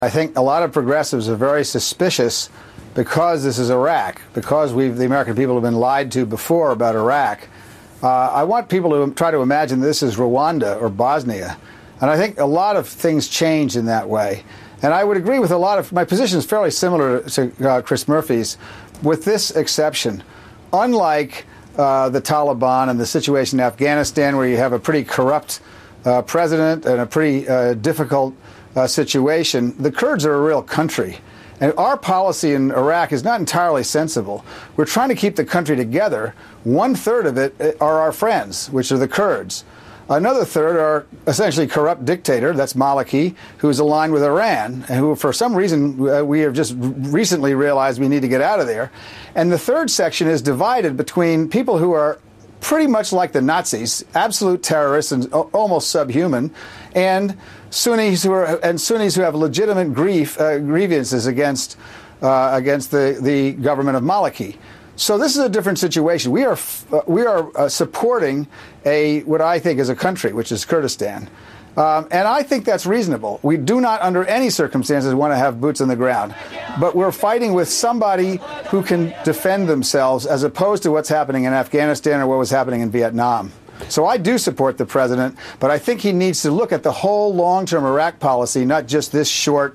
I think a lot of progressives are very suspicious because this is Iraq, because the American people have been lied to before about Iraq. I want people to try to imagine this is Rwanda or Bosnia. And I think a lot of things change in that way. And I would agree with a lot of my position is fairly similar to Chris Murphy's, with this exception. Unlike the Taliban and the situation in Afghanistan, where you have a pretty corrupt president and a pretty difficult situation, the Kurds are a real country. And our policy in Iraq is not entirely sensible. We're trying to keep the country together. 1/3 of it are our friends, which are the Kurds. Another third are essentially corrupt dictator, that's Maliki, who is aligned with Iran, and who for some reason we have just recently realized we need to get out of there. And the third section is divided between people who are pretty much like the Nazis, absolute terrorists and almost subhuman, and Sunnis who have legitimate grievances against the government of Maliki. So this is a different situation. We are supporting what I think is a country, which is Kurdistan. And I think that's reasonable. We do not, under any circumstances, want to have boots on the ground. But we're fighting with somebody who can defend themselves, as opposed to what's happening in Afghanistan or what was happening in Vietnam. So I do support the president, but I think he needs to look at the whole long-term Iraq policy, not just this short